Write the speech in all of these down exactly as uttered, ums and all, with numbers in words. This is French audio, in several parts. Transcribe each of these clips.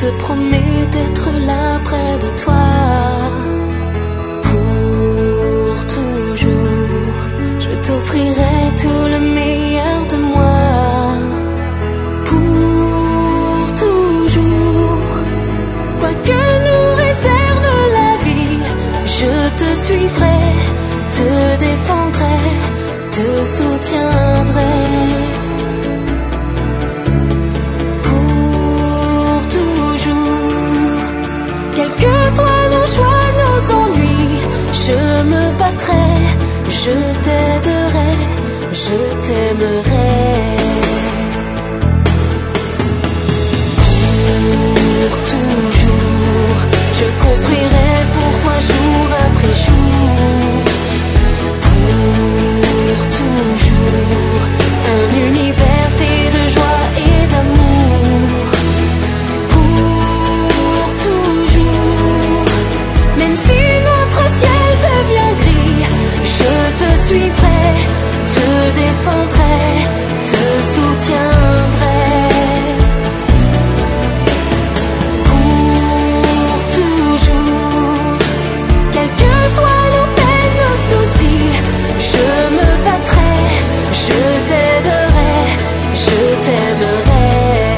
te promets d'être là près de toi. Pour toujours, je t'offrirai tout le meilleur de moi. Pour toujours, quoi que nous réserve la vie, je te suivrai, te défendrai, te soutiendrai. Pour toujours, quels que soient nos choix, nos ennuis, je me battrai, je t'aiderai, je t'aimerai. Pour toujours, je construirai pour toi jour après jour. Pour toujours, un univers fait de joie et d'amour. Pour toujours, même si notre ciel devient gris, je te suivrai, te défendrai, te soutiendrai. Pour toujours, quels que soient nos peines, nos soucis, je me battrai, je t'aiderai, je t'aimerai.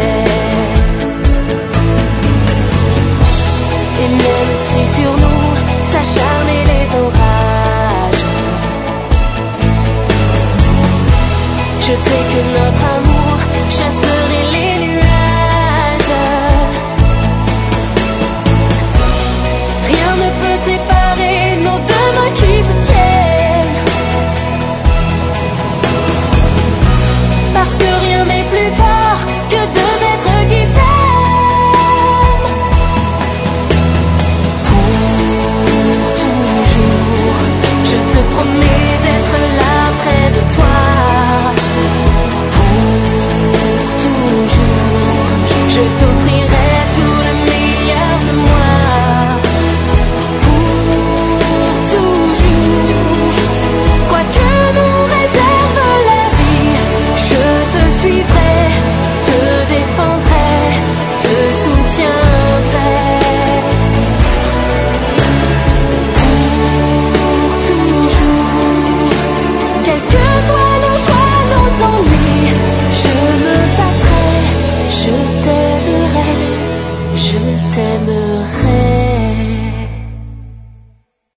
Et même si sur nous s'acharnaient les orages, je sais que